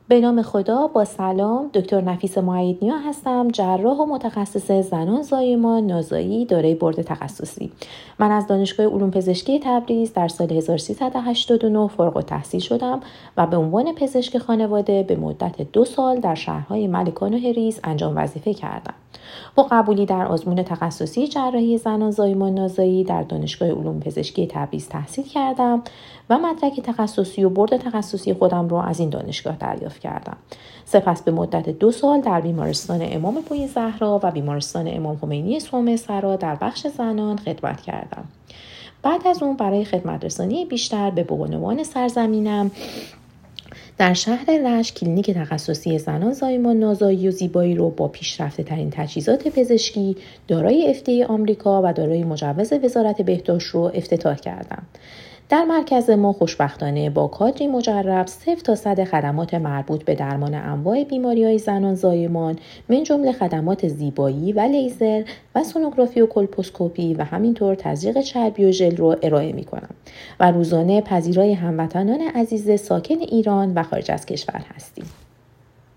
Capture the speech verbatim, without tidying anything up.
به نام خدا. با سلام، دکتر نفیس معیدنیا هستم، جراح و متخصص زنان زایمان نازایی دارای بورد تخصصی. من از دانشگاه علوم پزشکی تبریز در سال هزار و سیصد و هشتاد و نه فارغ التحصیل شدم و به عنوان پزشک خانواده به مدت دو سال در شهرهای ملکان و هریس انجام وظیفه کردم. با قبولی در آزمون تخصصی جراحی زنان زایمان نازایی در دانشگاه علوم پزشکی تبریز تحصیل کردم و مدرک تخصصی و بورد تخصصی خودم رو از این دانشگاه دریافت کردم. سپس به مدت دو سال در بیمارستان امام بوی زهرا و بیمارستان امام خمینی سومه سرا در بخش زنان خدمت کردم. بعد از اون برای خدمت رسانی بیشتر به بانوان سرزمینم در شهر رشت کلینیک تخصصی زنان زایمان نازایی و زیبایی رو با پیشرفته ترین تجهیزات پزشکی دارای اف دی ای آمریکا و دارای مجوز وزارت بهداشت رو افتتاح کردم. در مرکز ما خوشبختانه با کادری مجرب صفر تا صد خدمات مربوط به درمان انواع بیماری‌های زنان زایمان من جمله خدمات زیبایی و لیزر و سونوگرافی و کولپوسکوپی و همینطور تزریق چربی و ژل رو ارائه می‌کنم و روزانه پذیرای هموطنان عزیز ساکن ایران و خارج از کشور هستیم.